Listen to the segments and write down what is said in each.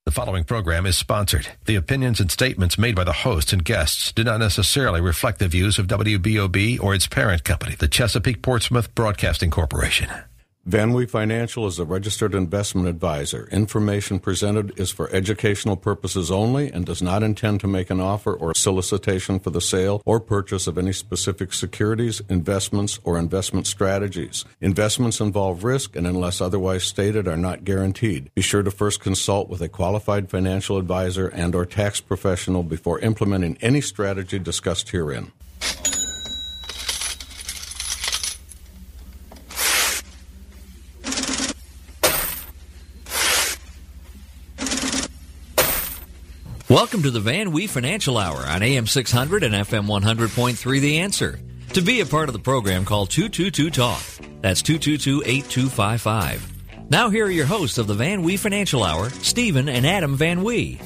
The following program is sponsored. The opinions and statements made by the hosts and guests do not necessarily reflect the views of WBOB or its parent company, the Chesapeake Portsmouth Broadcasting Corporation. VanWee Financial is a registered investment advisor. Information presented is for educational purposes only and does not intend to make an offer or solicitation for the sale or purchase of any specific securities, investments, or investment strategies. Investments involve risk and, unless otherwise stated, are not guaranteed. Be sure to first consult with a qualified financial advisor and or tax professional before implementing any strategy discussed herein. Welcome to the VanWee Financial Hour on AM 600 and FM 100.3 The Answer. To be a part of the program, call 222-TALK. That's 222-8255. Now here are your hosts of the VanWee Financial Hour, Stephen and Adam VanWee.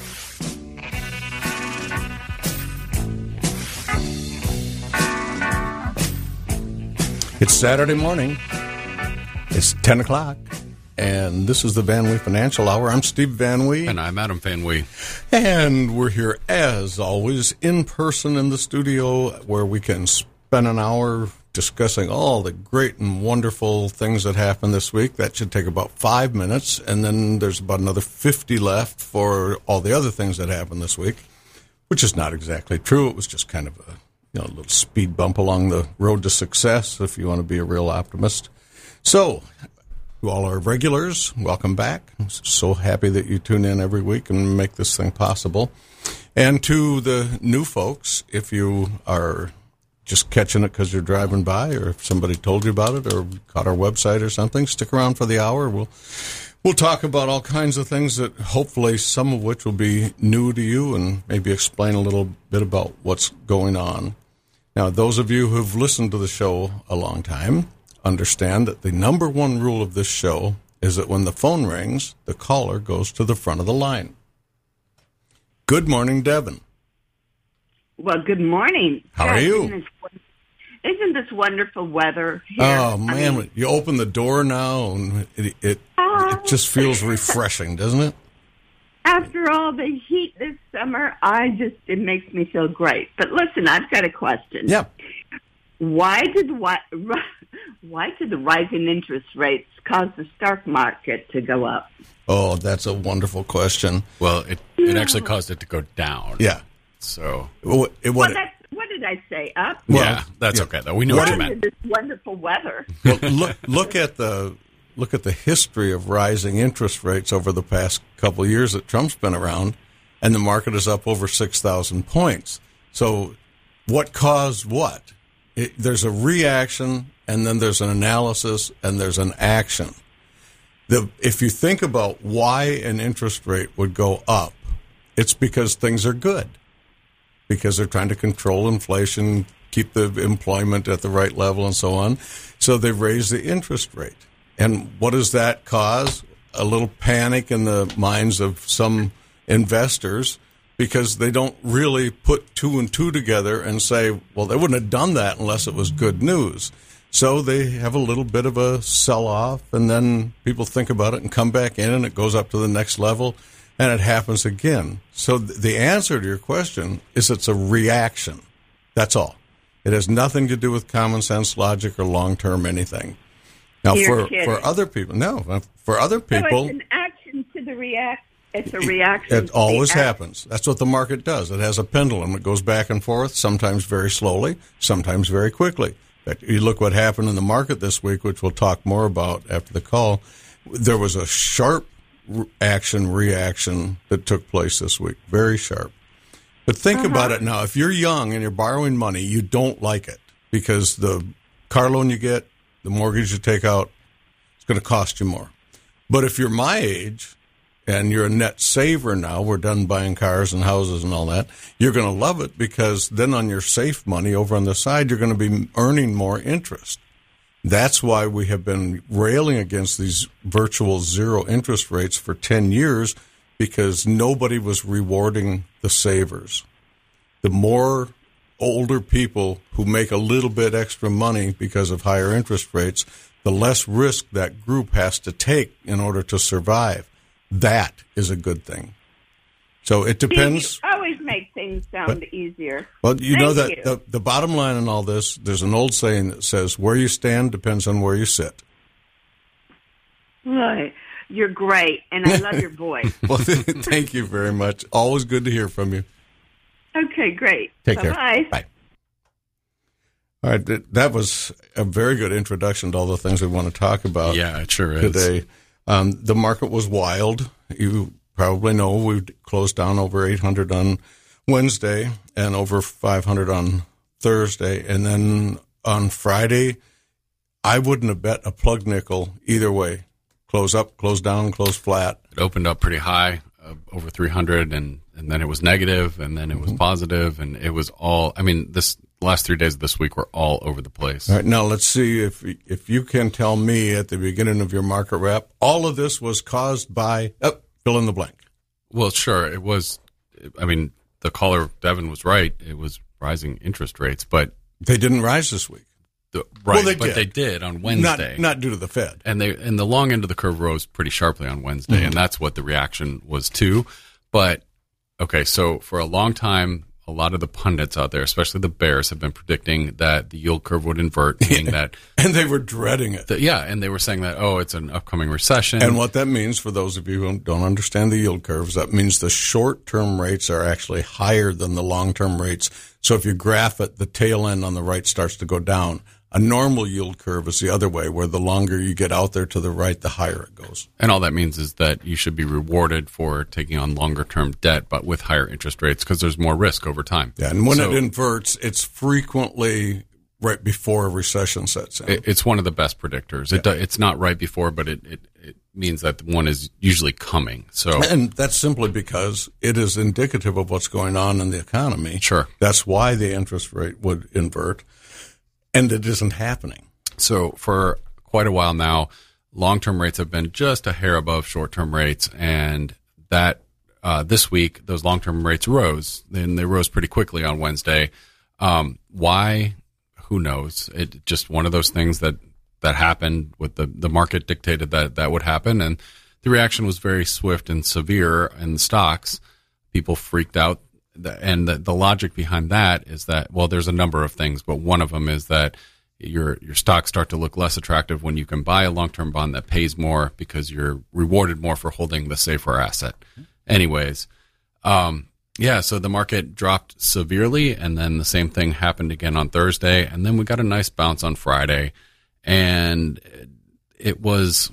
It's Saturday morning. It's 10 o'clock. And this is the VanWee Financial Hour. I'm Steve VanWee. And I'm Adam VanWee. And we're here, as always, in person in the studio where we can spend an hour discussing all the great and wonderful things that happened this week. That should take about 5 minutes. And then there's about another 50 left for all the other things that happened this week, which is not exactly true. It was just kind of a little speed bump along the road to success, if you want to be a real optimist. So, to all our regulars, welcome back. I'm so happy that you tune in every week and make this thing possible. And to the new folks, if you are just catching it because you're driving by or if somebody told you about it or caught our website or something, stick around for the hour. We'll talk about all kinds of things that hopefully some of which will be new to you and maybe explain a little bit about what's going on. Now, those of you who've listened to the show a long time understand that the number one rule of this show is that when the phone rings, the caller goes to the front of the line. Good morning, Devin. Well, good morning. How are you? Isn't this wonderful weather here? Oh, man, you open the door now, and it just feels refreshing, doesn't it? After all the heat this summer, it makes me feel great. But listen, I've got a question. Yeah. Why did the rising interest rates cause the stock market to go up? Oh, that's a wonderful question. Well, it actually caused it to go down. Yeah. So. What did I say? Up? Well, yeah, that's okay, though. We knew what you meant. This wonderful weather. Well, look at the history of rising interest rates over the past couple of years that Trump's been around, and the market is up over 6,000 points. So what caused what? There's a reaction, and then there's an analysis, and there's an action. If you think about why an interest rate would go up, it's because things are good, because they're trying to control inflation, keep the employment at the right level, and so on. So they raise the interest rate. And what does that cause? A little panic in the minds of some investors, because they don't really put two and two together and say, well, they wouldn't have done that unless it was good news. So they have a little bit of a sell-off, and then people think about it and come back in, and it goes up to the next level, and it happens again. So the answer to your question is it's a reaction. That's all. It has nothing to do with common sense, logic, or long-term anything. Now, for other people, for other people, so it's an action to the reaction. It's a reaction. It always happens. That's what the market does. It has a pendulum. It goes back and forth, sometimes very slowly, sometimes very quickly. You look what happened in the market this week, which we'll talk more about after the call. There was a sharp reaction that took place this week, very sharp. But think about it now. If you're young and you're borrowing money, you don't like it because the car loan you get, the mortgage you take out, it's going to cost you more. But if you're my age and you're a net saver now, we're done buying cars and houses and all that, you're going to love it because then on your safe money over on the side, you're going to be earning more interest. That's why we have been railing against these virtual zero interest rates for 10 years, because nobody was rewarding the savers. The more older people who make a little bit extra money because of higher interest rates, the less risk that group has to take in order to survive. That is a good thing. So it depends. You always make things sound easier. Well, you know that you. the bottom line in all this, there's an old saying that says, where you stand depends on where you sit. Right. You're great, and I love your voice. Well, thank you very much. Always good to hear from you. Okay, great. Take care. Bye-bye. Bye. All right, that was a very good introduction to all the things we want to talk about. Yeah, it sure is. Today. The market was wild. You probably know we closed down over 800 on Wednesday and over 500 on Thursday. And then on Friday, I wouldn't have bet a plug nickel either way. Close up, close down, close flat. It opened up pretty high, over 300, and then it was negative, and then it was positive, and it was all, I mean, this last 3 days of this week were all over the place. All right, now let's see if you can tell me at the beginning of your market wrap, all of this was caused by, fill in the blank. Well, sure, it was, I mean, the caller, Devin, was right. It was rising interest rates, but they didn't rise this week. They did on Wednesday. Not due to the Fed. And the long end of the curve rose pretty sharply on Wednesday, and that's what the reaction was too. But, okay, so for a long time, a lot of the pundits out there, especially the bears, have been predicting that the yield curve would invert, meaning that... And they were dreading it. And they were saying that, it's an upcoming recession. And what that means, for those of you who don't understand the yield curves, that means the short-term rates are actually higher than the long-term rates. So if you graph it, the tail end on the right starts to go down. A normal yield curve is the other way, where the longer you get out there to the right, the higher it goes. And all that means is that you should be rewarded for taking on longer-term debt, but with higher interest rates, because there's more risk over time. Yeah, and when it inverts, it's frequently right before a recession sets in. It's one of the best predictors. It's not right before, but it means that one is usually coming. And that's simply because it is indicative of what's going on in the economy. Sure. That's why the interest rate would invert. And it isn't happening. So for quite a while now, long-term rates have been just a hair above short-term rates, and that this week those long-term rates rose. And they rose pretty quickly on Wednesday. Why? Who knows? It just one of those things that happened. With the market dictated that would happen, and the reaction was very swift and severe in the stocks. People freaked out. And the logic behind that is that, well, there's a number of things, but one of them is that your stocks start to look less attractive when you can buy a long-term bond that pays more because you're rewarded more for holding the safer asset. Anyways, so the market dropped severely, and then the same thing happened again on Thursday, and then we got a nice bounce on Friday, and it was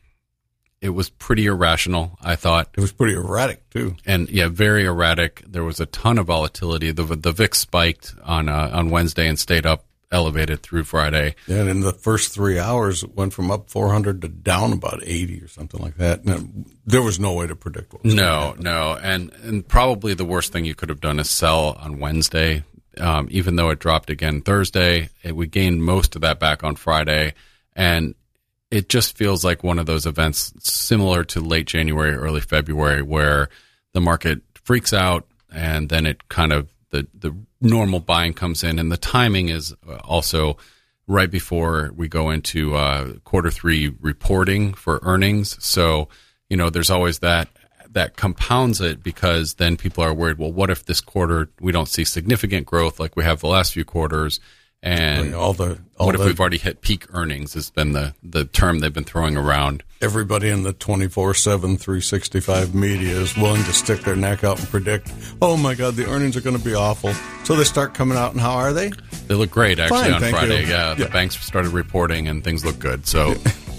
pretty irrational, I thought. It was pretty erratic, too. And, very erratic. There was a ton of volatility. The VIX spiked on Wednesday and stayed up elevated through Friday. Yeah, and in the first 3 hours, it went from up 400 to down about 80 or something like that. And there was no way to predict what was going to happen. No. And probably the worst thing you could have done is sell on Wednesday. Even though it dropped again Thursday, we gained most of that back on Friday. And it just feels like one of those events similar to late January, early February, where the market freaks out and then it kind of, the normal buying comes in, and the timing is also right before we go into quarter three reporting for earnings. So, there's always that compounds it, because then people are worried, well, what if this quarter we don't see significant growth like we have the last few quarters? And what if we've already hit peak earnings has been the term they've been throwing around. Everybody in the 24/7, 365 media is willing to stick their neck out and predict, oh, my God, the earnings are going to be awful. So they start coming out, and how are they? They look great, actually, on Friday. You. Yeah, the banks started reporting, and things look good. So,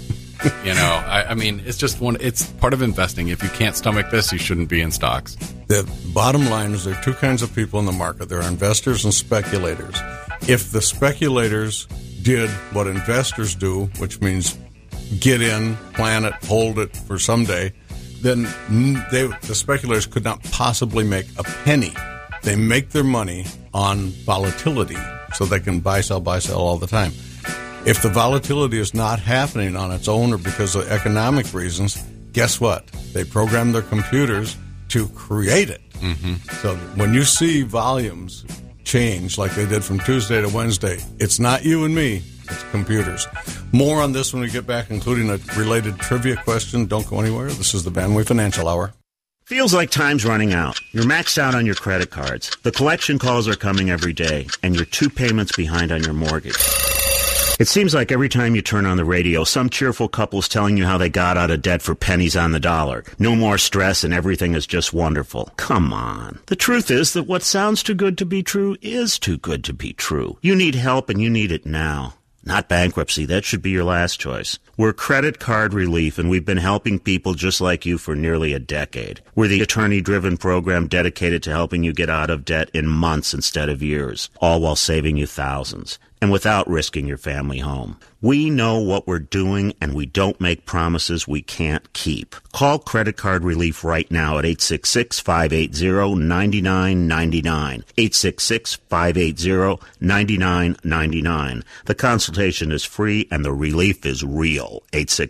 I mean, it's just it's part of investing. If you can't stomach this, you shouldn't be in stocks. The bottom line is there are two kinds of people in the market. There are investors and speculators. If the speculators did what investors do, which means get in, plan it, hold it for someday, then the speculators could not possibly make a penny. They make their money on volatility, so they can buy, sell all the time. If the volatility is not happening on its own or because of economic reasons, guess what? They program their computers to create it. Mm-hmm. So when you see volumes change like they did from Tuesday to Wednesday, it's not you and me, it's computers. More on this when we get back, including a related trivia question. Don't go anywhere. This is the Van Wee Financial Hour. Feels like time's running out. You're maxed out on your credit cards. The collection calls are coming every day, and you're 2 payments behind on your mortgage. It seems like every time you turn on the radio, some cheerful couple's telling you how they got out of debt for pennies on the dollar. No more stress and everything is just wonderful. Come on. The truth is that what sounds too good to be true is too good to be true. You need help and you need it now. Not bankruptcy. That should be your last choice. We're Credit Card Relief, and we've been helping people just like you for nearly a decade. We're the attorney-driven program dedicated to helping you get out of debt in months instead of years, all while saving you thousands, and without risking your family home. We know what we're doing, and we don't make promises we can't keep. Call Credit Card Relief right now at 866-580-9999. 866-580-9999. The consultation is free, and the relief is real.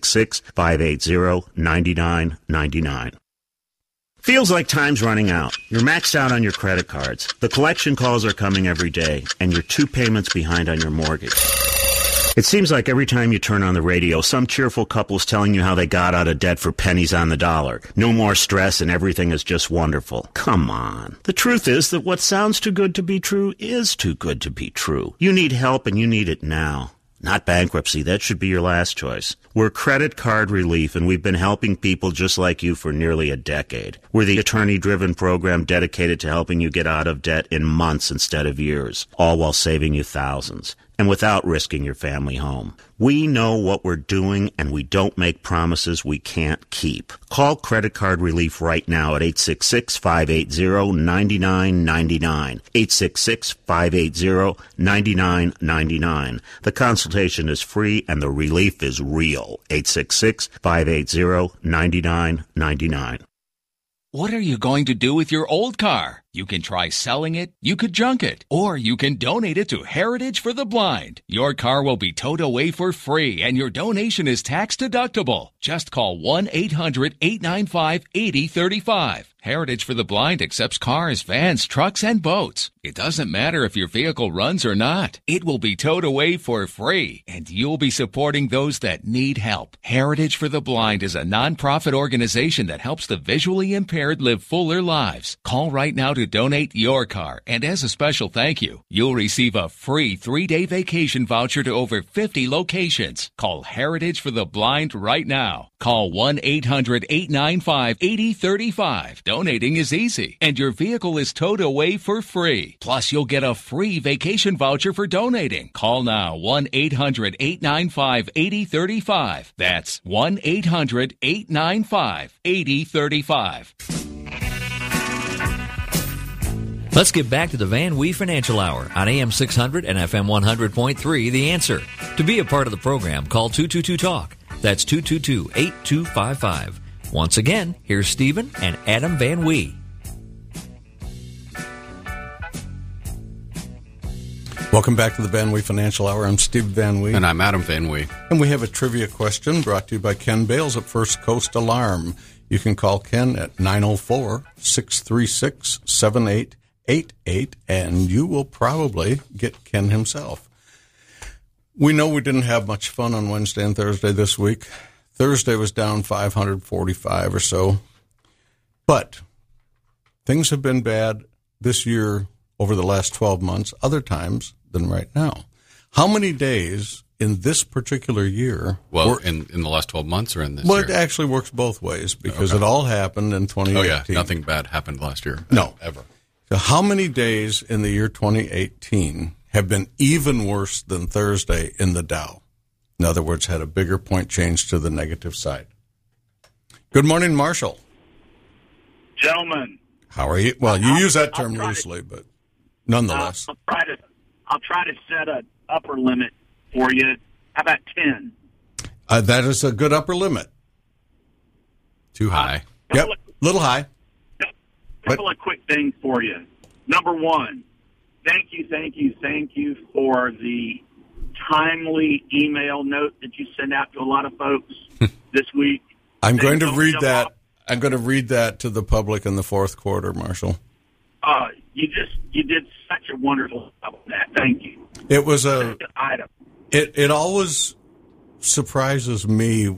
866-580-9999. Feels like time's running out. You're maxed out on your credit cards. The collection calls are coming every day, and you're 2 payments behind on your mortgage. It seems like every time you turn on the radio, some cheerful couple's telling you how they got out of debt for pennies on the dollar. No more stress and everything is just wonderful. Come on. The truth is that what sounds too good to be true is too good to be true. You need help and you need it now. Not bankruptcy. That should be your last choice. We're Credit Card Relief, and we've been helping people just like you for nearly a decade. We're the attorney-driven program dedicated to helping you get out of debt in months instead of years, all while saving you thousands, and without risking your family home. We know what we're doing, and we don't make promises we can't keep. Call Credit Card Relief right now at 866-580-9999. 866-580-9999. The consultation is free, and the relief is real. 866-580-9999. What are you going to do with your old car? You can try selling it, you could junk it, or you can donate it to Heritage for the Blind. Your car will be towed away for free, and your donation is tax deductible. Just call 1-800-895-8035. Heritage for the Blind accepts cars, vans, trucks, and boats. It doesn't matter if your vehicle runs or not. It will be towed away for free, and you'll be supporting those that need help. Heritage for the Blind is a nonprofit organization that helps the visually impaired live fuller lives. Call right now to donate your car, and as a special thank you, you'll receive a free 3-day vacation voucher to over 50 locations. Call Heritage for the Blind right now. Call 1-800-895-8035. Donating is easy, and your vehicle is towed away for free. Plus, you'll get a free vacation voucher for donating. Call now, 1-800-895-8035. That's 1-800-895-8035. Let's get back to the Van Wee Financial Hour on AM 600 and FM 100.3, The Answer. To be a part of the program, call 222-TALK. That's 222-8255. Once again, here's Stephen and Adam Van Wee. Welcome back to the Van Wee Financial Hour. I'm Steve Van Wee. And I'm Adam Van Wee. And we have a trivia question brought to you by Ken Bales at First Coast Alarm. You can call Ken at 904-636-7888, and you will probably get Ken himself. We know we didn't have much fun on Wednesday and Thursday this week. Thursday was down 545 or so. But things have been bad this year over the last 12 months, other times than right now. How many days in this particular year? Well, in the last 12 months or in this year? Well, it actually works both ways because it all happened in 2018. Oh, yeah. Nothing bad happened last year. No. Ever. So how many days in the year 2018 have been even worse than Thursday in the Dow? In other words, had a bigger point change to the negative side. Good morning, Marshall. Gentlemen. How are you? Well, you use that term loosely, but nonetheless. I'll try to set an upper limit for you. How about 10? That is a good upper limit. Too high. Yep, little high. Couple of quick things for you. Number one, thank you for the timely email note that you sent out to a lot of folks this week. I'm going to read that. I'm going to read that to the public in the fourth quarter, Marshall. You did such a wonderful job with that. Thank you. It was a item. It always surprises me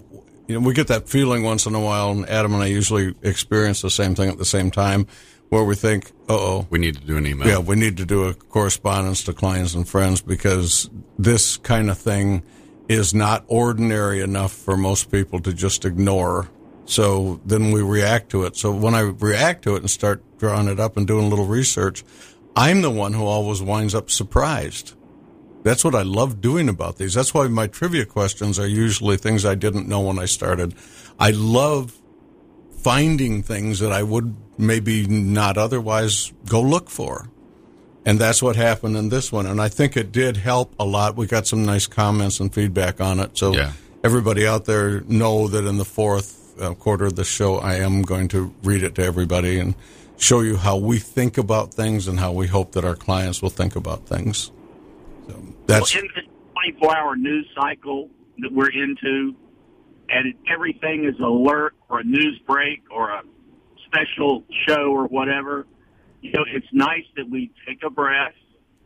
we get that feeling once in a while, and Adam and I usually experience the same thing at the same time, where we think, we need to do an email. Yeah, we need to do a correspondence to clients and friends, because this kind of thing is not ordinary enough for most people to just ignore. So then we react to it. So when I react to it and start drawing it up and doing a little research, I'm the one who always winds up surprised. That's what I love doing about these. That's why my trivia questions are usually things I didn't know when I started. I love finding things that I would maybe not otherwise go look for. And that's what happened in this one. And I think it did help a lot. We got some nice comments and feedback on it. So everybody out there know that in the fourth quarter of the show, I am going to read it to everybody and show you how we think about things and how we hope that our clients will think about things. So that's in this 24-hour news cycle that we're into, and everything is alert or a news break or a special show or whatever, it's nice that we take a breath,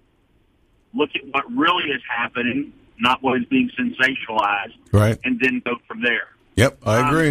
look at what really is happening, not what is being sensationalized, right, and then go from there. Yep, I agree.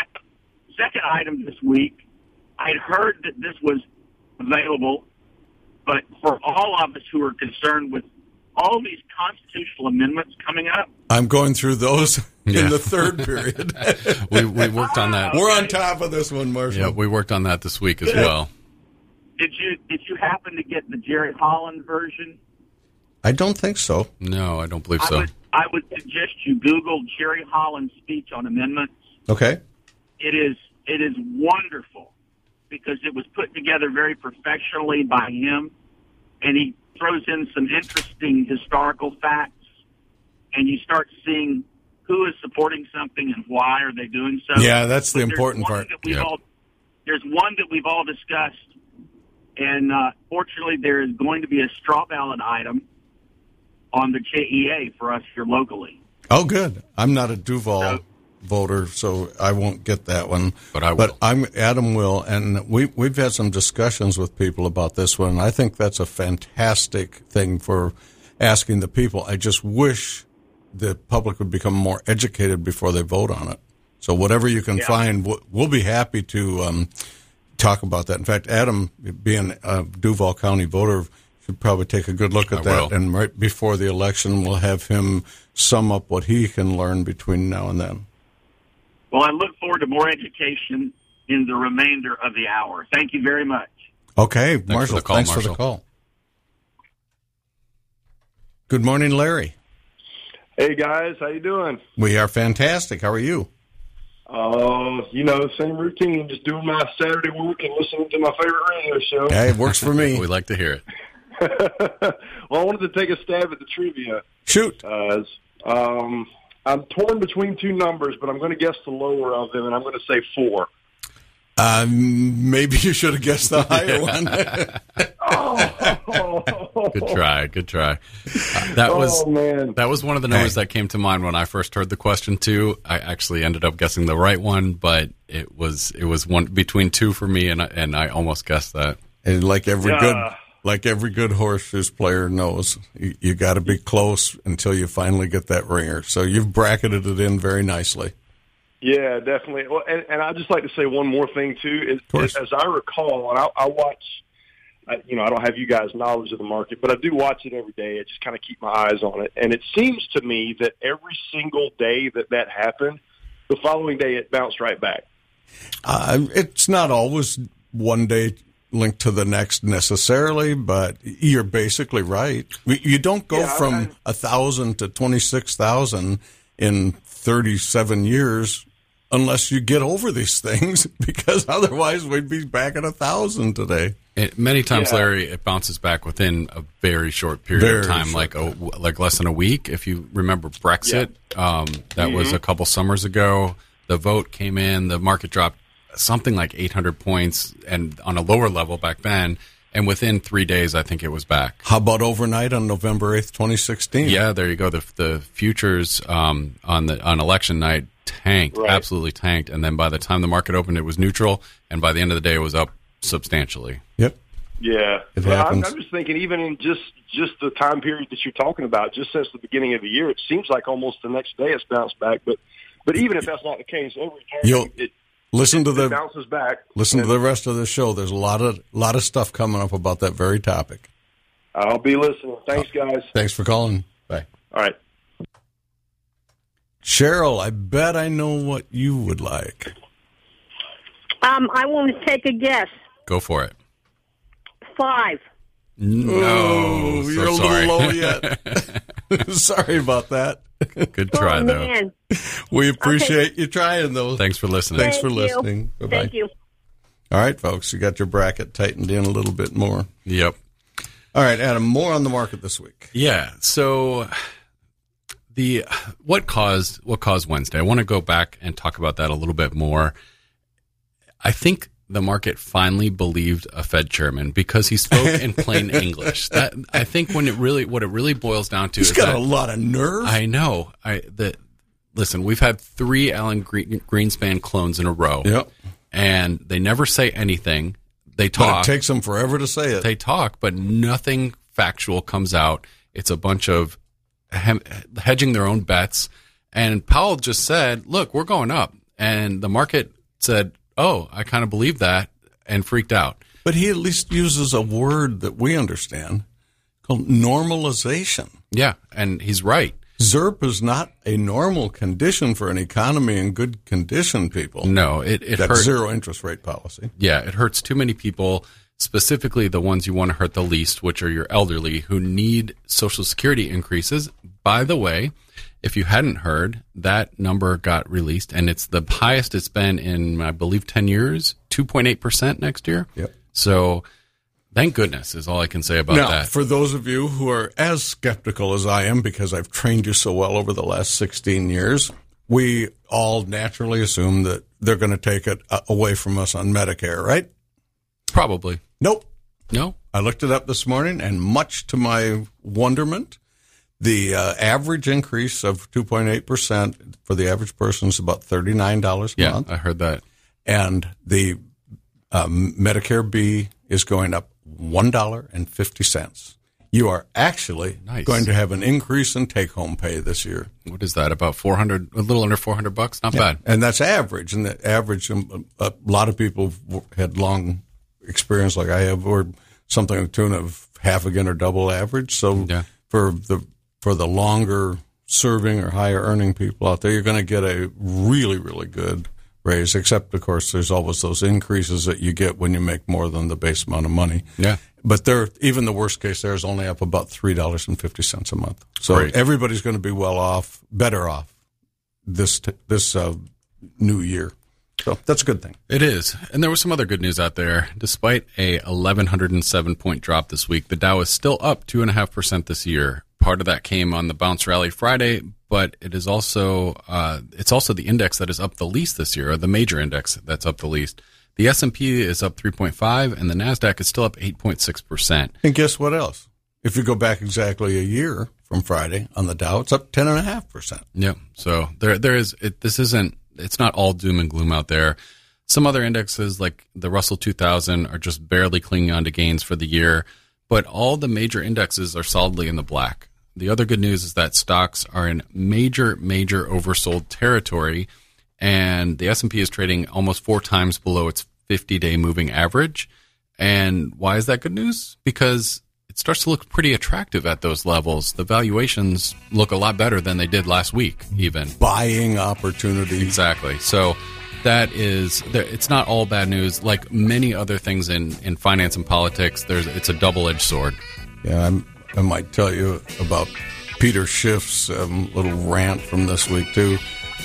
Second item this week, I'd heard that this was available, but for all of us who are concerned with all these constitutional amendments coming up, I'm going through those in the third period. we worked on that. We're on top of this one, Marshall. Yeah, we worked on that this week as well. Did you happen to get the Jerry Holland version? I don't think so. No, I don't believe so. I would suggest you Google Jerry Holland's speech on amendments. Okay. It is wonderful because it was put together very professionally by him, and he throws in some interesting historical facts, and you start seeing who is supporting something and why are they doing so. Yeah, that's the important part. There's one that we've all discussed, and fortunately there is going to be a straw ballot item on the JEA for us here locally. Oh, good. I'm not a Duval voter, so I won't get that one. But I will. But Adam will, and we've had some discussions with people about this one. I think that's a fantastic thing for asking the people. I just wish the public would become more educated before they vote on it. So whatever you can find, we'll be happy to talk about that. In fact, Adam, being a Duval County voter, should probably take a good look at that. And right before the election, we'll have him sum up what he can learn between now and then. Well, I look forward to more education in the remainder of the hour. Thank you very much. Okay, Marshall, thanks for the call. Good morning, Larry. Hey, guys. How you doing? We are fantastic. How are you? Same routine, just doing my Saturday work and listening to my favorite radio show. Hey, it works for me. We like to hear it. Well, I wanted to take a stab at the trivia. Shoot. I'm torn between two numbers, but I'm going to guess the lower of them, and I'm going to say 4. Maybe you should have guessed the higher one. Good try. That was one of the numbers that came to mind when I first heard the question too. I actually ended up guessing the right one, but it was one between 2 for me, and I almost guessed that. And like every good horseshoes player knows, you got to be close until you finally get that ringer. So you've bracketed it in very nicely. Yeah, definitely. Well, and I'd just like to say one more thing, too. As I recall, and I watch, I don't have you guys' knowledge of the market, but I do watch it every day. I just kind of keep my eyes on it. And it seems to me that every single day that happened, the following day it bounced right back. It's not always one day linked to the next necessarily, but you're basically right. You don't go from 1,000 to 26,000 in 37 years unless you get over these things, because otherwise we'd be back at 1,000 today. Many times, Larry, it bounces back within a very short period of time, like less than a week. If you remember Brexit, that was a couple summers ago. The vote came in, the market dropped something like 800 points, and on a lower level back then, and within 3 days, I think it was back. How about overnight on November 8th, 2016? Yeah, there you go. The futures on election night tanked, absolutely tanked, and then by the time the market opened, it was neutral, and by the end of the day, it was up substantially. Yep. Yeah. It happens. I'm just thinking, even in just the time period that you're talking about, just since the beginning of the year, it seems like almost the next day it's bounced back. But But even if that's not the case, every time it bounces back. Listen to the rest of the show. There's a lot of stuff coming up about that very topic. I'll be listening. Thanks, guys. Thanks for calling. Bye. All right. Cheryl, I bet I know what you would like. I want to take a guess. Go for it. 5. No, so you're a sorry. little low yet. Sorry about that. Good try, though. Man. We appreciate you trying, though. Thanks for listening. Thanks for listening. Bye-bye. Thank you. All right, folks, you got your bracket tightened in a little bit more. Yep. All right, Adam, more on the market this week. Yeah. So what caused Wednesday? I want to go back and talk about that a little bit more. I think the market finally believed a Fed chairman because he spoke in plain English. That I think what it really boils down to He's is got that, a lot of nerve. I know. Listen, we've had 3 Alan Greenspan clones in a row. Yep. And they never say anything. They talk. But it takes them forever to say it. They talk, but nothing factual comes out. It's a bunch of hedging their own bets. And Powell just said, look, we're going up. And the market said, oh, I kind of believe that, and freaked out. But he at least uses a word that we understand called normalization. Yeah, and he's right. ZIRP is not a normal condition for an economy in good condition, people. No, it That's hurts. Zero interest rate policy. Yeah, it hurts too many people, specifically the ones you want to hurt the least, which are your elderly who need Social Security increases. By the way, if you hadn't heard, that number got released, and it's the highest it's been in, I believe, 10 years, 2.8% next year. Yep. So thank goodness is all I can say about now, that. For those of you who are as skeptical as I am, because I've trained you so well over the last 16 years, we all naturally assume that they're going to take it away from us on Medicare, right? Probably. Nope. No? I looked it up this morning, and much to my wonderment, the average increase of 2.8% for the average person is about $39 a month. Yeah, I heard that. And the Medicare B is going up $1.50. You are actually going to have an increase in take-home pay this year. What is that? About $400, a little under $400? Not bad. And that's average. And the average, a lot of people had long experience like I have, or something to the tune of half again or double average. So for the longer serving or higher earning people out there, you're going to get a really, really good raise, except, of course, there's always those increases that you get when you make more than the base amount of money. Yeah. But even the worst case there is only up about $3.50 a month. So Great. Everybody's going to be better off this new year. So that's a good thing. It is. And there was some other good news out there. Despite a 1,107-point drop this week, the Dow is still up 2.5% this year. Part of that came on the bounce rally Friday, but it is also it's also the index that is up the least this year, or the major index that's up the least. The S&P is up 3.5%, and the NASDAQ is still up 8.6%. And guess what else? If you go back exactly a year from Friday on the Dow, it's up 10.5%. Yeah. So there is it's not all doom and gloom out there. Some other indexes like the Russell 2000 are just barely clinging on to gains for the year, but all the major indexes are solidly in the black. The other good news is that stocks are in major oversold territory, and the S&P is trading almost 4 times below its 50-day moving average. And why is that good news? Because it starts to look pretty attractive at those levels. The valuations look a lot better than they did last week, even. Buying opportunity. Exactly. So that is, it's not all bad news. Like many other things in finance and politics, it's a double-edged sword. Yeah, I might tell you about Peter Schiff's little rant from this week, too.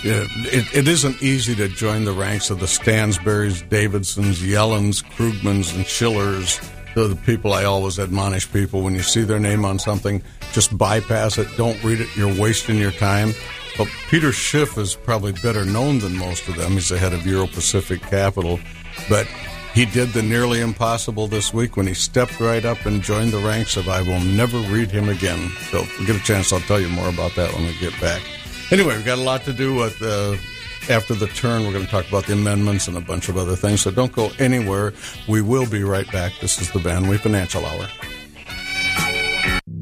It isn't easy to join the ranks of the Stansberrys, Davidsons, Yellens, Krugmans, and Schillers. They're the people I always admonish people when you see their name on something, just bypass it. Don't read it. You're wasting your time. But Peter Schiff is probably better known than most of them. He's the head of Euro Pacific Capital. But he did the nearly impossible this week when he stepped right up and joined the ranks of I will never read him again. So if we get a chance, I'll tell you more about that when we get back. Anyway, we've got a lot to do with after the turn. We're going to talk about the amendments and a bunch of other things. So don't go anywhere. We will be right back. This is the Van Wee Financial Hour.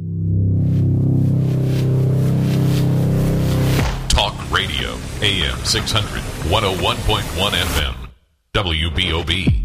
Talk Radio, AM 600, 101.1 FM, WBOB.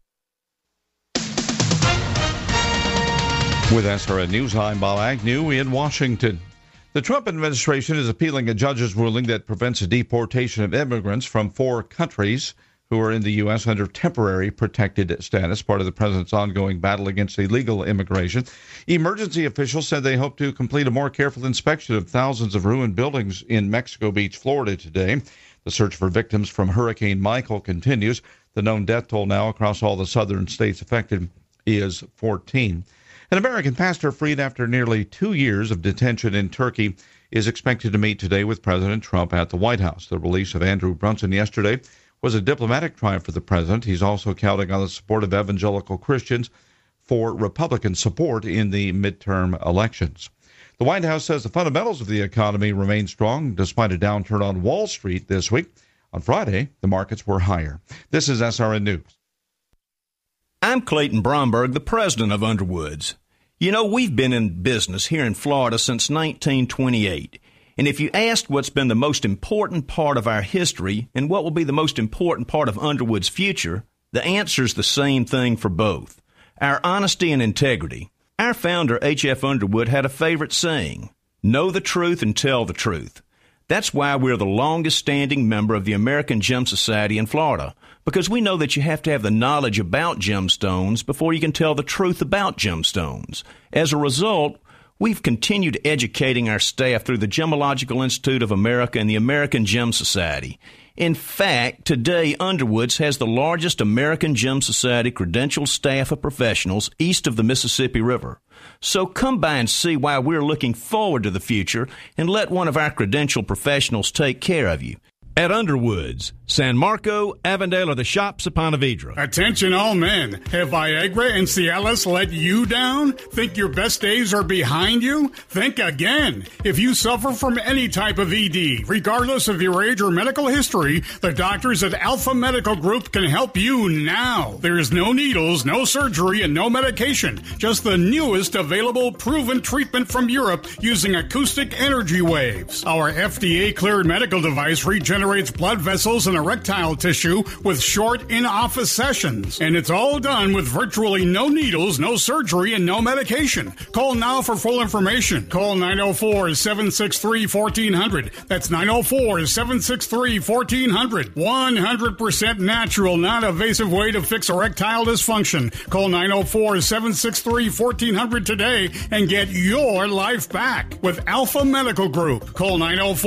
With SRN News, I'm Bob Agnew in Washington. The Trump administration is appealing a judge's ruling that prevents a deportation of immigrants from 4 countries who are in the U.S. under temporary protected status, part of the president's ongoing battle against illegal immigration. Emergency officials said they hope to complete a more careful inspection of thousands of ruined buildings in Mexico Beach, Florida today. The search for victims from Hurricane Michael continues. The known death toll now across all the southern states affected is 14. An American pastor freed after nearly 2 years of detention in Turkey is expected to meet today with President Trump at the White House. The release of Andrew Brunson yesterday was a diplomatic triumph for the president. He's also counting on the support of evangelical Christians for Republican support in the midterm elections. The White House says the fundamentals of the economy remain strong despite a downturn on Wall Street this week. On Friday, the markets were higher. This is SRN News. I'm Clayton Bromberg, the president of Underwoods. You know, we've been in business here in Florida since 1928. And if you asked what's been the most important part of our history and what will be the most important part of Underwood's future, the answer's the same thing for both. Our honesty and integrity. Our founder, H.F. Underwood, had a favorite saying, "Know the truth and tell the truth." That's why we're the longest-standing member of the American Gem Society in Florida, because we know that you have to have the knowledge about gemstones before you can tell the truth about gemstones. As a result, we've continued educating our staff through the Gemological Institute of America and the American Gem Society. In fact, today, Underwoods has the largest American Gem Society credentialed staff of professionals east of the Mississippi River. So come by and see why we're looking forward to the future and let one of our credentialed professionals take care of you. At Underwoods, San Marco, Avondale are the shops of Ponte Vedra. Attention all men. Have Viagra and Cialis let you down? Think your best days are behind you? Think again. If you suffer from any type of ED, regardless of your age or medical history, the doctors at Alpha Medical Group can help you now. There's no needles, no surgery, and no medication. Just the newest available proven treatment from Europe using acoustic energy waves. Our FDA-cleared medical device regenerates blood vessels and erectile tissue with short in-office sessions. And it's all done with virtually no needles, no surgery, and no medication. Call now for full information. Call 904-763-1400. That's 904-763-1400. 100% natural, non-invasive way to fix erectile dysfunction. Call 904-763-1400 today and get your life back with Alpha Medical Group. Call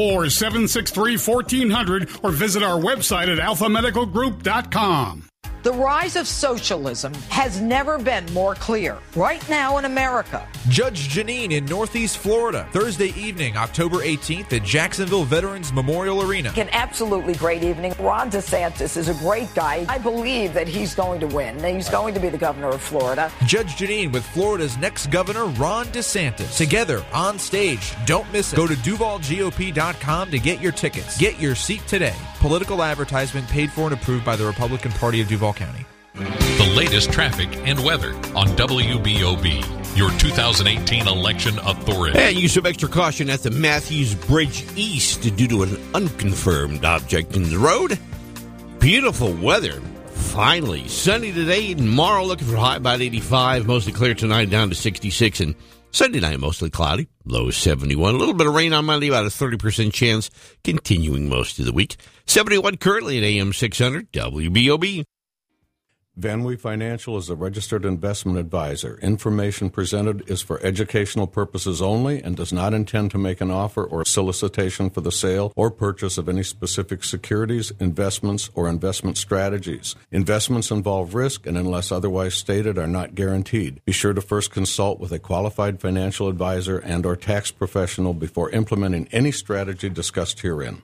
904-763-1400 or visit our website at alphamedicalgroup.com. The rise of socialism has never been more clear. Right now in America. Judge Jeanine in Northeast Florida, Thursday evening, October 18th at Jacksonville Veterans Memorial Arena. An absolutely great evening. Ron DeSantis is a great guy. I believe that he's going to win. He's going to be the governor of Florida. Judge Jeanine with Florida's next governor, Ron DeSantis. Together on stage. Don't miss it. Go to DuvalGOP.com to get your tickets. Get your seat today. Political advertisement paid for and approved by the Republican Party of Duval County. The latest traffic and weather on WBOB, your 2018 election authority. And use some extra caution at the Matthews Bridge East due to an unconfirmed object in the road. Beautiful weather. Finally, sunny today. Tomorrow looking for high about 85. Mostly clear tonight down to 66. And Sunday night mostly cloudy. Low 71. A little bit of rain on Monday, about a 30% chance. Continuing most of the week. 71 currently at AM 600 WBOB. Van Wee Financial is a registered investment advisor. Information presented is for educational purposes only and does not intend to make an offer or solicitation for the sale or purchase of any specific securities, investments, or investment strategies. Investments involve risk and, unless otherwise stated, are not guaranteed. Be sure to first consult with a qualified financial advisor and or tax professional before implementing any strategy discussed herein.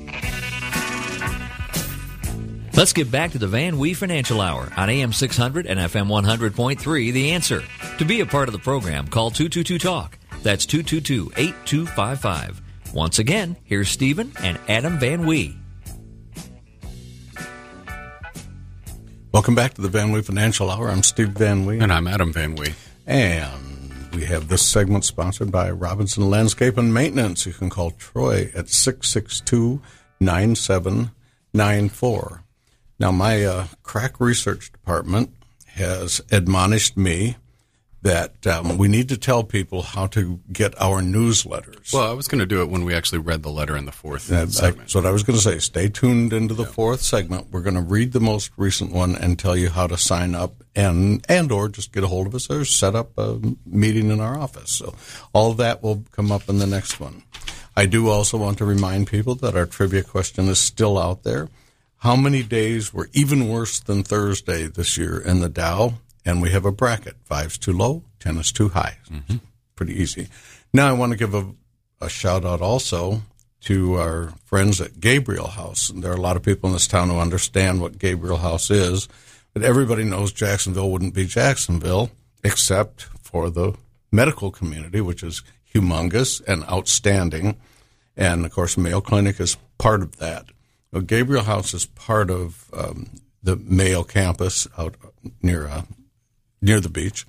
Let's get back to the Van Wee Financial Hour on AM 600 and FM 100.3, The Answer. To be a part of the program, call 222-TALK. That's 222-8255. Once again, here's Stephen and Adam Van Wee. Welcome back to the Van Wee Financial Hour. I'm Steve Van Wee. And I'm Adam Van Wee. And we have this segment sponsored by Robinson Landscape and Maintenance. You can call Troy at 662 9794. Now, my crack research department has admonished me that we need to tell people how to get our newsletters. Well, I was going to do it when we actually read the letter in the fourth segment. That's what I was going to say. Stay tuned into the fourth segment. We're going to read the most recent one and tell you how to sign up and or just get a hold of us or set up a meeting in our office. So all of that will come up in the next one. I do also want to remind people that our trivia question is still out there. How many days were even worse than Thursday this year in the Dow? And we have a bracket. 5's too low, 10 is too high. Mm-hmm. Pretty easy. Now I want to give a shout-out also to our friends at Gabriel House. And there are a lot of people in this town who understand what Gabriel House is. But everybody knows Jacksonville wouldn't be Jacksonville except for the medical community, which is humongous and outstanding. And, of course, Mayo Clinic is part of that. Well, Gabriel House is part of the Mayo campus out near the beach.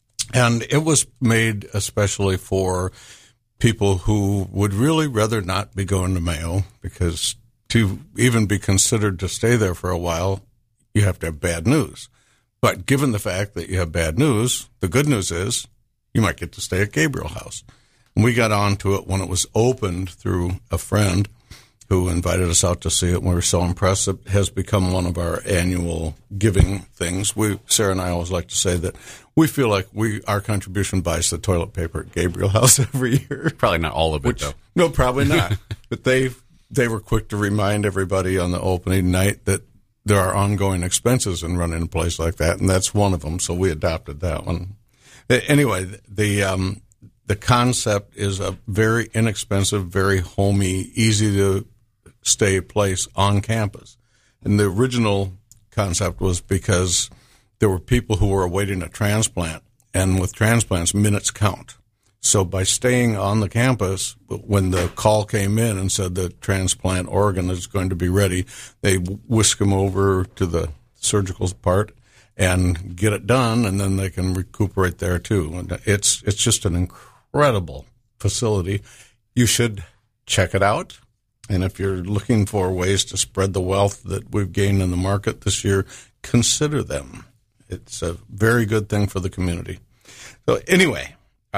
And it was made especially for people who would really rather not be going to Mayo, because to even be considered to stay there for a while, you have to have bad news. But given the fact that you have bad news, the good news is you might get to stay at Gabriel House. And we got onto it when it was opened through a friend who invited us out to see it, and we were so impressed. It has become one of our annual giving things. Sarah and I always like to say that we feel like our contribution buys the toilet paper at Gabriel House every year. Probably not all of it, though. No, probably not. But they were quick to remind everybody on the opening night that there are ongoing expenses in running a place like that, and that's one of them, so we adopted that one. Anyway, the concept is a very inexpensive, very homey, easy-to-stay place on campus. And the original concept was because there were people who were awaiting a transplant, and with transplants, minutes count. So by staying on the campus, when the call came in and said the transplant organ is going to be ready, they whisk them over to the surgical part and get it done, and then they can recuperate there too. And it's just an incredible facility. You should check it out. And if you're looking for ways to spread the wealth that we've gained in the market this year, consider them. It's a very good thing for the community. So anyway,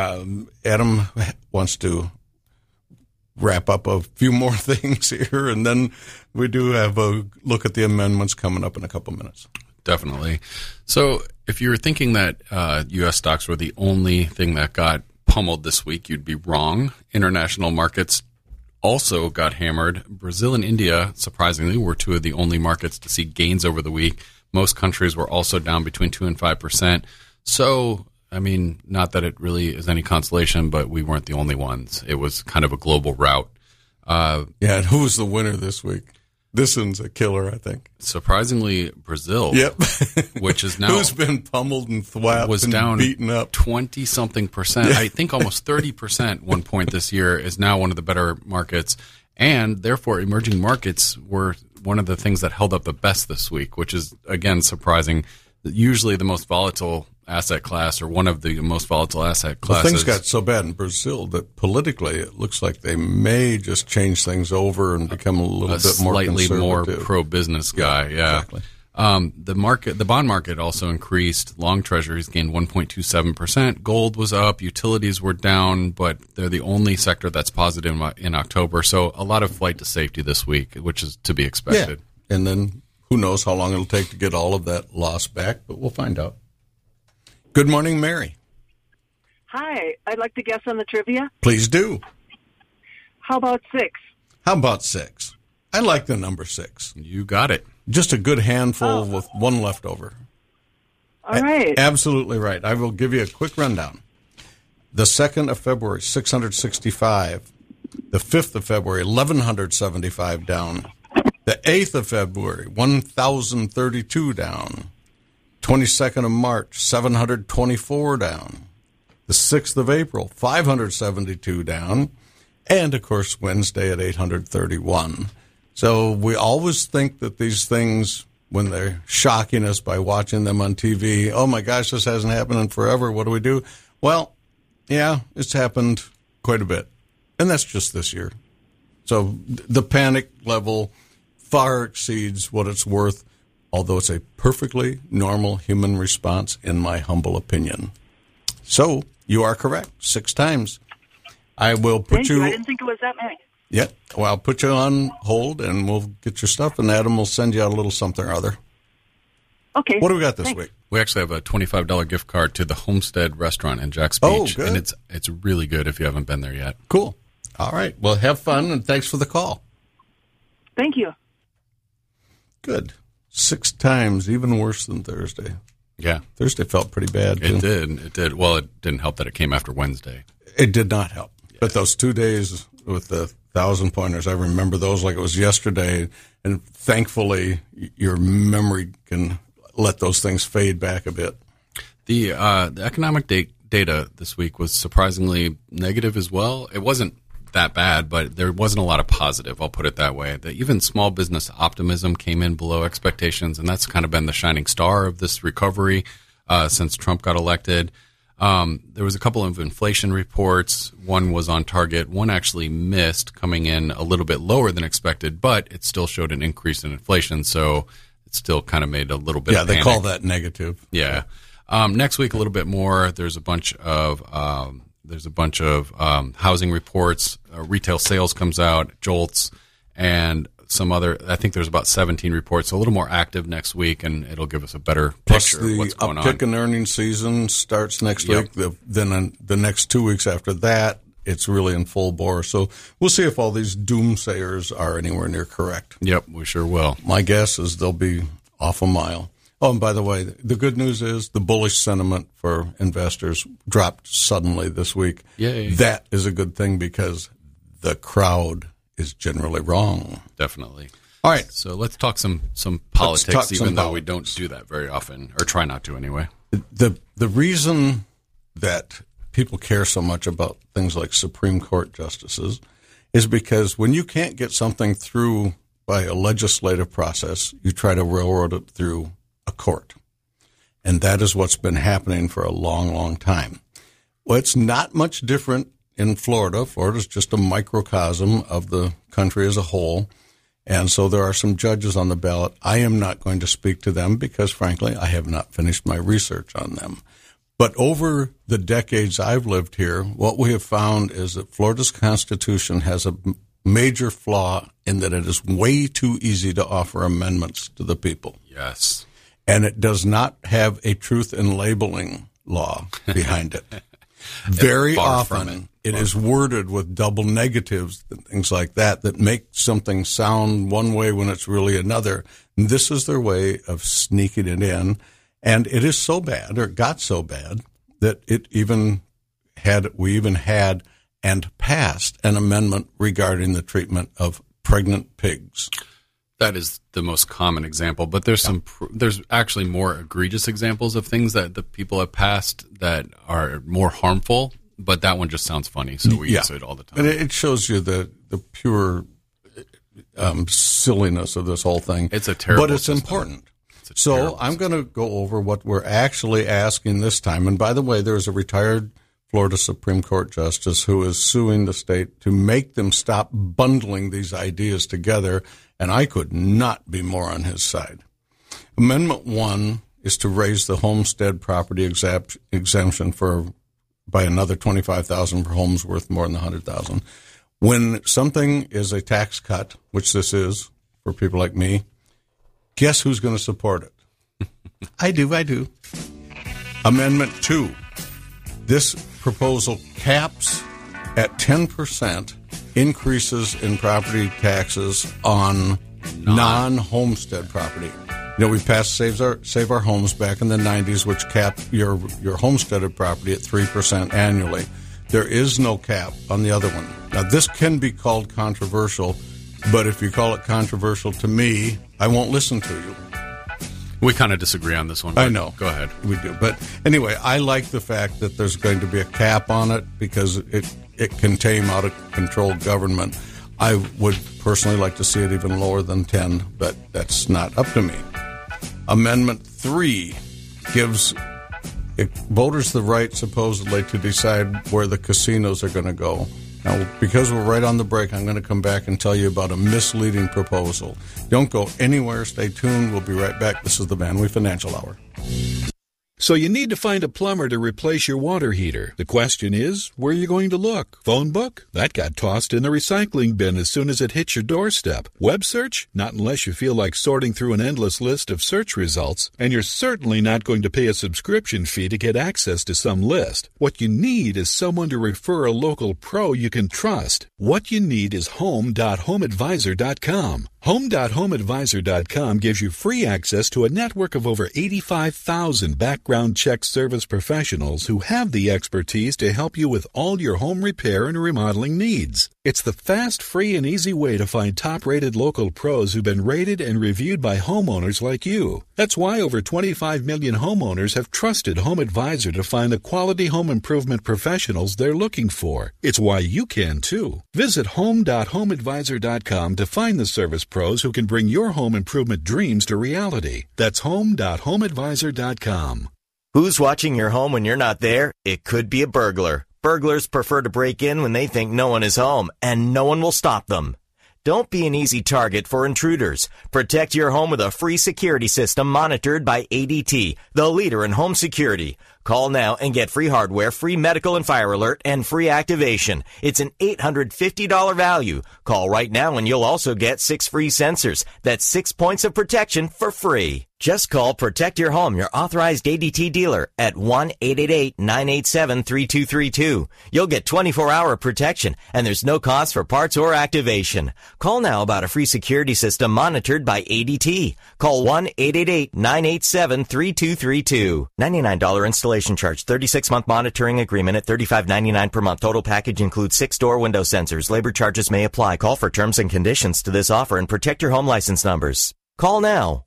Adam wants to wrap up a few more things here, and then we do have a look at the amendments coming up in a couple minutes. Definitely. So if you're thinking that U.S. stocks were the only thing that got pummeled this week, you'd be wrong. International markets also got hammered. Brazil and India, surprisingly, were two of the only markets to see gains over the week. Most countries were also down between 2% and 5%. So, I mean, not that it really is any consolation, but we weren't the only ones. It was kind of a global rout. And who was the winner this week? This one's a killer, I think. Surprisingly, Brazil. Yep. Which is now who's been pummeled and thwapped was and down beaten up 20-something%. Yeah. I think almost 30% one point this year, is now one of the better markets. And therefore, emerging markets were one of the things that held up the best this week, which is, again, surprising. Usually the most volatile asset class, or one of the most volatile asset classes. Well, things got so bad in Brazil that politically it looks like they may just change things over and become a little bit more slightly more conservative. Pro-business guy. Yeah. Exactly. The bond market also increased. Long treasuries gained 1.27%. Gold was up. Utilities were down, but they're the only sector that's positive in October. So a lot of flight to safety this week, which is to be expected. Yeah. And then who knows how long it'll take to get all of that loss back, but we'll find out. Good morning, Mary. Hi, I'd like to guess on the trivia. Please do. How about 6? How about 6? I like the number 6. You got it. Just a good handful with one left over. All right. Absolutely right. I will give you a quick rundown. The 2nd of February, 665. The 5th of February, 1,175 down. The 8th of February, 1,032 down. 22nd of March, 724 down. The 6th of April, 572 down. And, of course, Wednesday at 831. So we always think that these things, when they're shocking us by watching them on TV, oh, my gosh, this hasn't happened in forever. What do we do? Well, yeah, it's happened quite a bit. And that's just this year. So the panic level far exceeds what it's worth, although it's a perfectly normal human response, in my humble opinion. So you are correct 6 times. I will put Thank you. I didn't think it was that many. Yeah. Well, I'll put you on hold, and we'll get your stuff, and Adam will send you out a little something or other. Okay. What do we got this week? We actually have a $25 gift card to the Homestead Restaurant in Jack's Beach. Good. And it's really good if you haven't been there yet. Cool. All right. Well, have fun, and thanks for the call. Thank you. Good. 6 times, even worse than Thursday. Yeah. Thursday felt pretty bad, too. It did. Well, it didn't help that it came after Wednesday. It did not help. Yeah. But those 2 days with the 1,000-pointers, I remember those like it was yesterday, and thankfully your memory can let those things fade back a bit. The economic data this week was surprisingly negative as well. It wasn't that bad, but there wasn't a lot of positive, I'll put it that way. Even small business optimism came in below expectations, and that's kind of been the shining star of this recovery since Trump got elected. There was a couple of inflation reports. One was on target. One actually missed, coming in a little bit lower than expected, but it still showed an increase in inflation, so it still kind of made a little bit of panic. Yeah, they call that negative. Yeah. Next week, a little bit more. There's a bunch of housing reports. Retail sales comes out, JOLTS, and some other. I think there's about 17 reports. So a little more active next week, and it'll give us a better picture of what's going on. Plus, the uptick in earnings season starts next week. Then the next 2 weeks after that, it's really in full bore. So we'll see if all these doomsayers are anywhere near correct. Yep, we sure will. My guess is they'll be off a mile. Oh, and by the way, the good news is the bullish sentiment for investors dropped suddenly this week. Yay. That is a good thing because the crowd is generally wrong. Definitely. All right. So let's talk some politics, even though we don't do that very often, or try not to anyway. The reason that people care so much about things like Supreme Court justices is because when you can't get something through by a legislative process, you try to railroad it through a court. And that is what's been happening for a long, long time. Well, it's not much different in Florida. Florida's just a microcosm of the country as a whole. And so there are some judges on the ballot. I am not going to speak to them because, frankly, I have not finished my research on them. But over the decades I've lived here, what we have found is that Florida's Constitution has a major flaw in that it is way too easy to offer amendments to the people. Yes. And it does not have a truth in labeling law behind it. Very often it is worded with double negatives and things like that make something sound one way when it's really another. And this is their way of sneaking it in. And it is so bad, or it got so bad, that we even had and passed an amendment regarding the treatment of pregnant pigs. That is the most common example, but there's actually more egregious examples of things that the people have passed that are more harmful, but that one just sounds funny, so we use it all the time. And it shows you the pure silliness of this whole thing. It's a terrible But it's system. important. So I'm going to go over what we're actually asking this time. And by the way, there's a retired Florida Supreme Court justice who is suing the state to make them stop bundling these ideas together, and I could not be more on his side. Amendment 1 is to raise the homestead property exemption by another $25,000 for homes worth more than $100,000. When something is a tax cut, which this is for people like me, guess who's going to support it? I do. Amendment 2. This proposal caps at 10% increases in property taxes on non-homestead property. You know, we passed Save Our Homes back in the 90s, which capped your homesteaded property at 3% annually. There is no cap on the other one. Now, this can be called controversial, but if you call it controversial to me, I won't listen to you. We kind of disagree on this one. I know. Go ahead. We do. But anyway, I like the fact that there's going to be a cap on it because it can tame out of control government. I would personally like to see it even lower than 10, but that's not up to me. Amendment 3 gives voters the right, supposedly, to decide where the casinos are going to go. Now, because we're right on the break, I'm going to come back and tell you about a misleading proposal. Don't go anywhere. Stay tuned. We'll be right back. This is the Van Wee Financial Hour. So you need to find a plumber to replace your water heater. The question is, where are you going to look? Phone book? That got tossed in the recycling bin as soon as it hits your doorstep. Web search? Not unless you feel like sorting through an endless list of search results. And you're certainly not going to pay a subscription fee to get access to some list. What you need is someone to refer a local pro you can trust. What you need is home.homeadvisor.com. Home.homeadvisor.com gives you free access to a network of over 85,000 background check service professionals who have the expertise to help you with all your home repair and remodeling needs. It's the fast, free, and easy way to find top-rated local pros who've been rated and reviewed by homeowners like you. That's why over 25 million homeowners have trusted Home Advisor to find the quality home improvement professionals they're looking for. It's why you can, too. Visit home.homeadvisor.com to find the service pros who can bring your home improvement dreams to reality. That's home.homeadvisor.com. Who's watching your home when you're not there? It could be a burglar. Burglars prefer to break in when they think no one is home, and no one will stop them. Don't be an easy target for intruders. Protect your home with a free security system monitored by ADT, the leader in home security. Call now and get free hardware, free medical and fire alert, and free activation. It's an $850 value. Call right now and you'll also get 6 free sensors. That's 6 points of protection for free. Just call Protect Your Home, your authorized ADT dealer, at 1-888-987-3232. You'll get 24-hour protection, and there's no cost for parts or activation. Call now about a free security system monitored by ADT. Call 1-888-987-3232. $99 installation charge, 36-month monitoring agreement at $35.99 per month. Total package includes 6-door window sensors. Labor charges may apply. Call for terms and conditions to this offer and protect your home license numbers. Call now,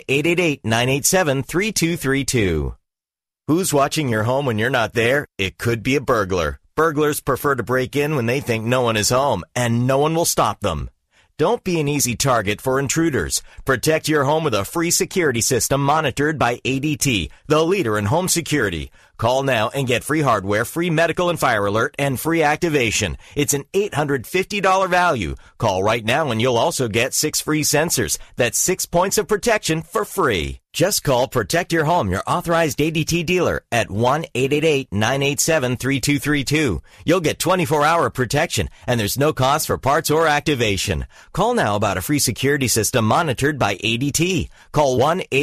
1-888-987-3232. Who's watching your home when you're not there? It could be a burglar. Burglars prefer to break in when they think no one is home, and no one will stop them. Don't be an easy target for intruders. Protect your home with a free security system monitored by ADT, the leader in home security. Call now and get free hardware, free medical and fire alert, and free activation. It's an $850 value. Call right now and you'll also get 6 free sensors. That's 6 points of protection for free. Just call Protect Your Home, your authorized ADT dealer, at 1-888-987-3232. You'll get 24-hour protection, and there's no cost for parts or activation. Call now about a free security system monitored by ADT. Call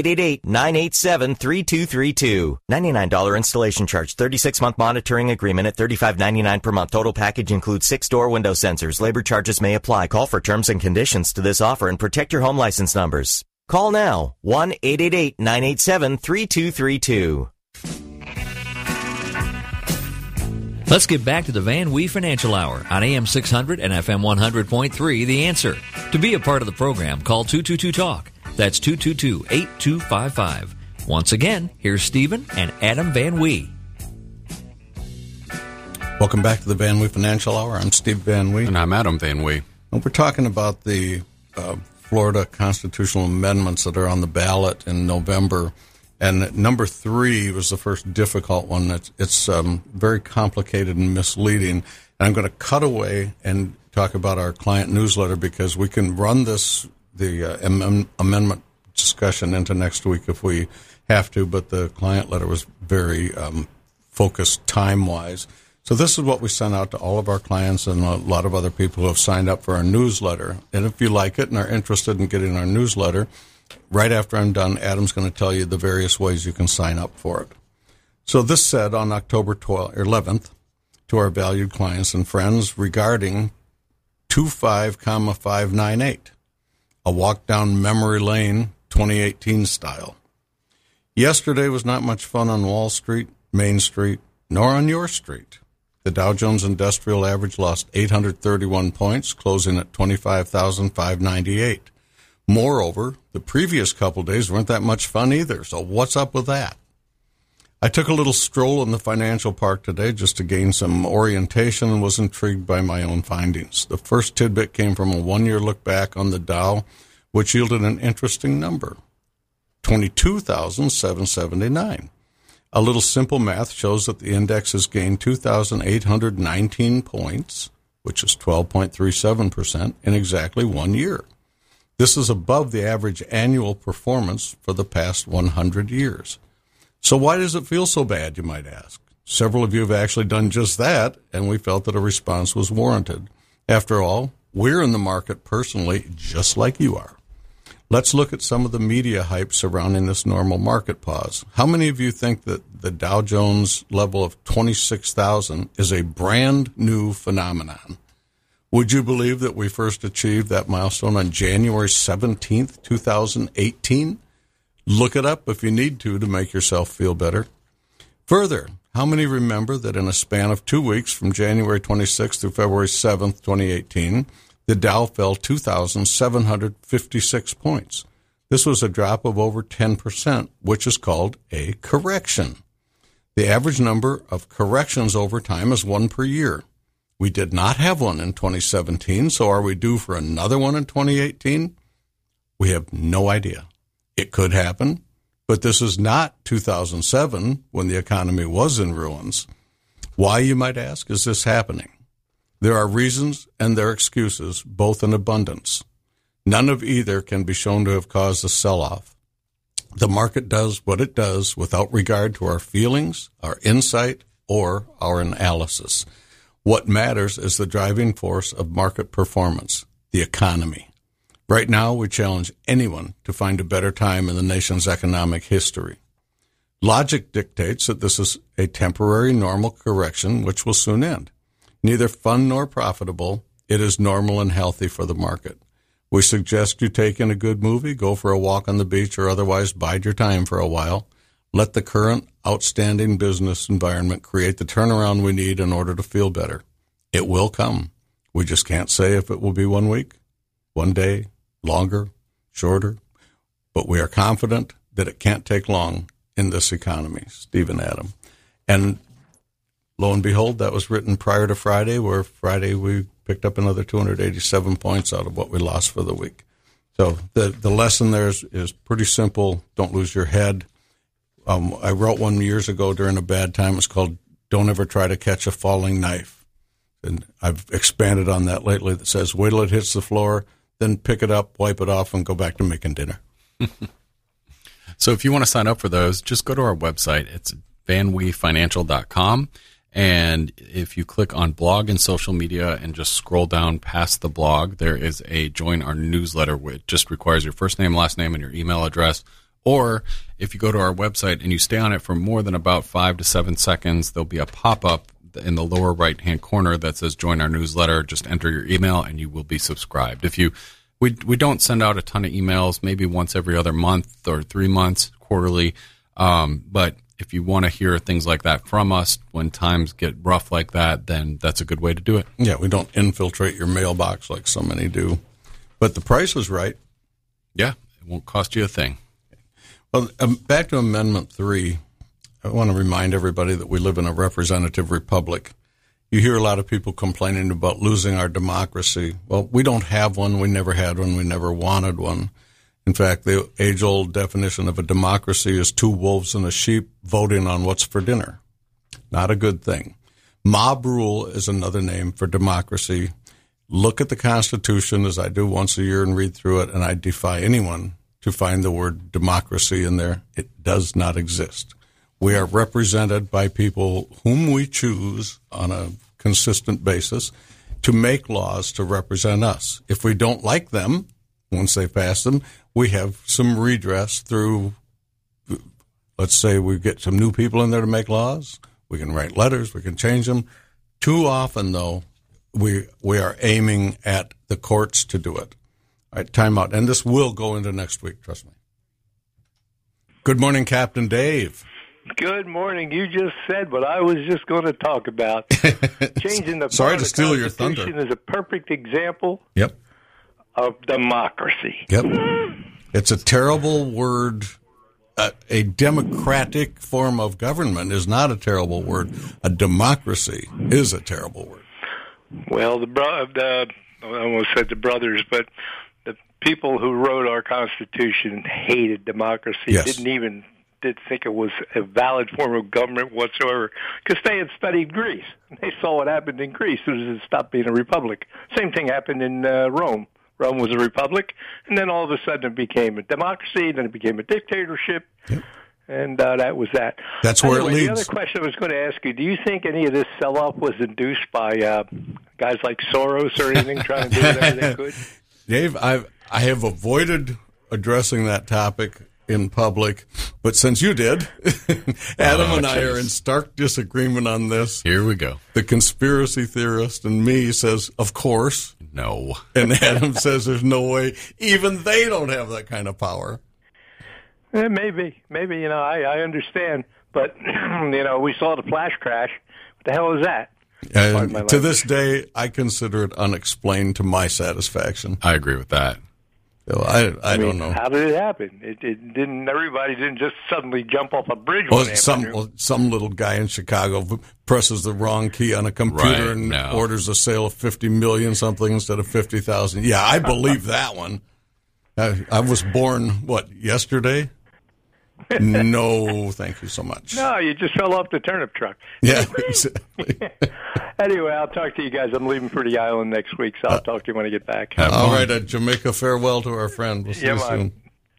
1-888-987-3232. $99 installation charge, 36-month monitoring agreement at $35.99 per month. Total package includes 6-door window sensors. Labor charges may apply. Call for terms and conditions to this offer and protect your home license numbers. Call now, 1-888-987-3232. Let's get back to the Van Wee Financial Hour on AM 600 and FM 100.3, The Answer. To be a part of the program, call 222-TALK. That's 222-8255. Once again, here's Stephen and Adam Van Wee. Welcome back to the Van Wee Financial Hour. I'm Steve Van Wee. And I'm Adam Van Wee. And we're talking about the Florida constitutional amendments that are on the ballot in November. And number 3 was the first difficult one. It's very complicated and misleading. And I'm going to cut away and talk about our client newsletter because we can run the amendment discussion into next week if we have to, but the client letter was very focused time-wise. So this is what we sent out to all of our clients and a lot of other people who have signed up for our newsletter. And if you like it and are interested in getting our newsletter, right after I'm done, Adam's going to tell you the various ways you can sign up for it. So this said on October 11th to our valued clients and friends regarding 25,598, a walk down memory lane 2018 style. Yesterday was not much fun on Wall Street, Main Street, nor on your street. The Dow Jones Industrial Average lost 831 points, closing at 25,598. Moreover, the previous couple days weren't that much fun either, so what's up with that? I took a little stroll in the financial park today just to gain some orientation and was intrigued by my own findings. The first tidbit came from a one-year look back on the Dow, which yielded an interesting number, 22,779. A little simple math shows that the index has gained 2,819 points which is 12.37% in exactly 1 year. This is above the average annual performance for the past 100 years. So why does it feel so bad, you might ask? Several of you have actually done just that, and we felt that a response was warranted. After all, we're in the market personally, just like you are. Let's look at some of the media hype surrounding this normal market pause. How many of you think that the Dow Jones level of 26,000 is a brand new phenomenon? Would you believe that we first achieved that milestone on January 17th, 2018? Look it up if you need to make yourself feel better. Further, how many remember that in a span of 2 weeks from January 26th through February 7th, 2018, the Dow fell 2,756 points. This was a drop of over 10%, which is called a correction. The average number of corrections over time is 1 per year. We did not have one in 2017, so are we due for another one in 2018? We have no idea. It could happen, but this is not 2007 when the economy was in ruins. Why, you might ask, is this happening? There are reasons and there are excuses, both in abundance. None of either can be shown to have caused a sell-off. The market does what it does without regard to our feelings, our insight, or our analysis. What matters is the driving force of market performance, the economy. Right now, we challenge anyone to find a better time in the nation's economic history. Logic dictates that this is a temporary normal correction which will soon end. Neither fun nor profitable, it is normal and healthy for the market. We suggest you take in a good movie, go for a walk on the beach, or otherwise bide your time for a while. Let the current outstanding business environment create the turnaround we need in order to feel better. It will come. We just can't say if it will be 1 week, 1 day, longer, shorter, but we are confident that it can't take long in this economy. Stephen Adam. And lo and behold, that was written prior to Friday, where Friday we picked up another 287 points out of what we lost for the week. So the lesson there is pretty simple. Don't lose your head. I wrote one years ago during a bad time. It's called Don't Ever Try to Catch a Falling Knife. And I've expanded on that lately that says wait till it hits the floor, then pick it up, wipe it off, and go back to making dinner. So if you want to sign up for those, just go to our website. It's vanweefinancial.com. And if you click on blog and social media and just scroll down past the blog, there is a join our newsletter, which just requires your first name, last name, and your email address. Or if you go to our website and you stay on it for more than about 5 to 7 seconds, there'll be a pop-up in the lower right-hand corner that says join our newsletter. Just enter your email and you will be subscribed. We don't send out a ton of emails, maybe once every other month or 3 months, quarterly. But if you want to hear things like that from us when times get rough like that, then that's a good way to do it. Yeah, we don't infiltrate your mailbox like so many do. But the price was right. Yeah, it won't cost you a thing. Well, back to Amendment 3, I want to remind everybody that we live in a representative republic. You hear a lot of people complaining about losing our democracy. Well, we don't have one. We never had one. We never wanted one. In fact, the age-old definition of a democracy is 2 wolves and a sheep voting on what's for dinner. Not a good thing. Mob rule is another name for democracy. Look at the Constitution, as I do once a year, and read through it, and I defy anyone to find the word democracy in there. It does not exist. We are represented by people whom we choose on a consistent basis to make laws to represent us. If we don't like them, once they pass them, we have some redress through, let's say we get some new people in there to make laws. We can write letters. We can change them. Too often, though, we are aiming at the courts to do it. All right, time out. And this will go into next week, trust me. Good morning, Captain Dave. Good morning. You just said what I was just going to talk about. Changing the Sorry to steal your thunder. Constitution is a perfect example Yep. of democracy. Yep. It's a terrible word. A democratic form of government is not a terrible word. A democracy is a terrible word. Well, I almost said the brothers, but the people who wrote our Constitution hated democracy, Yes. didn't even didn't think it was a valid form of government whatsoever because they had studied Greece. They saw what happened in Greece as soon as it stopped being a republic. Same thing happened in Rome. Rome was a republic, and then all of a sudden it became a democracy, then it became a dictatorship, and that was that. That's where anyway, it leads. The other question I was going to ask you, do you think any of this sell-off was induced by guys like Soros or anything trying to do whatever they could? Dave, I have avoided addressing that topic in public, but since you did, Adam and I are in stark disagreement on this. Here we go. The conspiracy theorist and me says, of course. No. And Adam says there's no way. Even they don't have that kind of power. Maybe, I understand. But, we saw the flash crash. What the hell is that? And to this day, I consider it unexplained to my satisfaction. I agree with that. So I don't know. How did it happen? It didn't. Everybody didn't just suddenly jump off a bridge. Some little guy in Chicago presses the wrong key on a computer and orders a sale of 50 million something instead of 50,000. Yeah, I believe that one. I was born yesterday? No, thank you so much. No, you just fell off the turnip truck. Yeah, exactly. Anyway, I'll talk to you guys. I'm leaving for the island next week, so I'll talk to you when I get back. All right, Jamaica, farewell to our friend. We'll see you soon.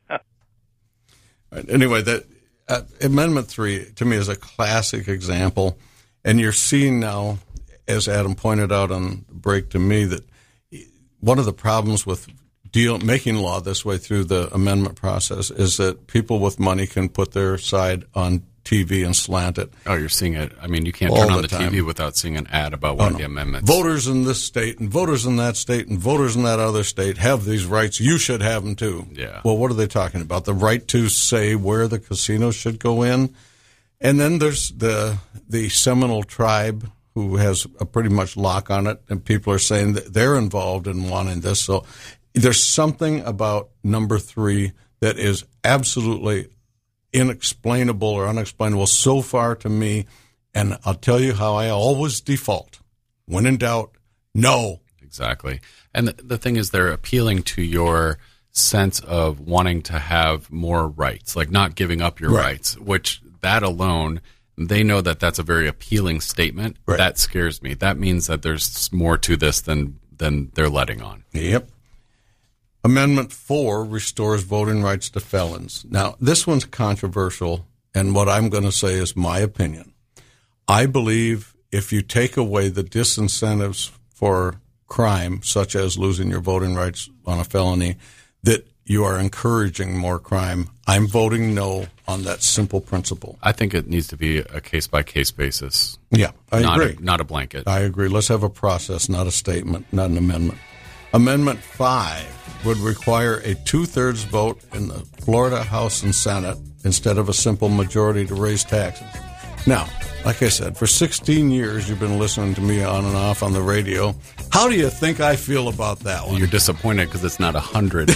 Right, anyway, that Amendment 3, to me, is a classic example. And you're seeing now, as Adam pointed out on the break to me, that one of the problems with making law this way through the amendment process is that people with money can put their side on TV and slant it. Oh, you're seeing it. I mean, you can't turn on the TV without seeing an ad about one of the amendments. Voters in this state and voters in that state and voters in that other state have these rights. You should have them too. Yeah. Well, what are they talking about? The right to say where the casinos should go in. And then there's the Seminole tribe who has a pretty much lock on it, and people are saying that they're involved in wanting this. So there's something about number 3 that is absolutely inexplainable or unexplainable so far to me, and I'll tell you how I always default. When in doubt, no. Exactly. And the thing is, they're appealing to your sense of wanting to have more rights, like not giving up your rights, which that alone, they know that that's a very appealing statement. Right. That scares me. That means that there's more to this than they're letting on. Yep. Amendment 4 restores voting rights to felons. Now, this one's controversial, and what I'm going to say is my opinion. I believe if you take away the disincentives for crime, such as losing your voting rights on a felony, that you are encouraging more crime. I'm voting no on that simple principle. I think it needs to be a case-by-case basis. Yeah, I agree. Not a blanket. I agree. Let's have a process, not a statement, not an amendment. Amendment 5 would require a 2/3 vote in the Florida House and Senate instead of a simple majority to raise taxes. Now, like I said, for 16 years you've been listening to me on and off on the radio. How do you think I feel about that one? You're disappointed because it's not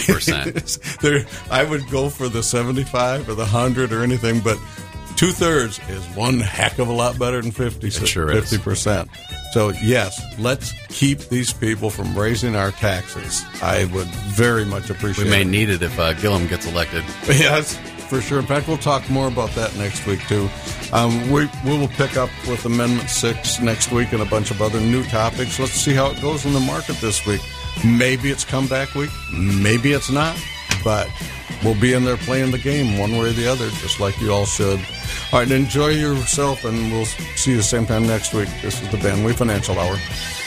100%. I would go for the 75 or the 100 or anything, but 2/3 is one heck of a lot better than 50%. It sure is. 50%. So, yes, let's keep these people from raising our taxes. I would very much appreciate it. We may need it if Gillum gets elected. Yes, for sure. In fact, we'll talk more about that next week, too. We will pick up with Amendment 6 next week and a bunch of other new topics. Let's see how it goes in the market this week. Maybe it's comeback week. Maybe it's not. But we'll be in there playing the game one way or the other, just like you all should. All right, enjoy yourself, and we'll see you the same time next week. This is the Van Wee Financial Hour.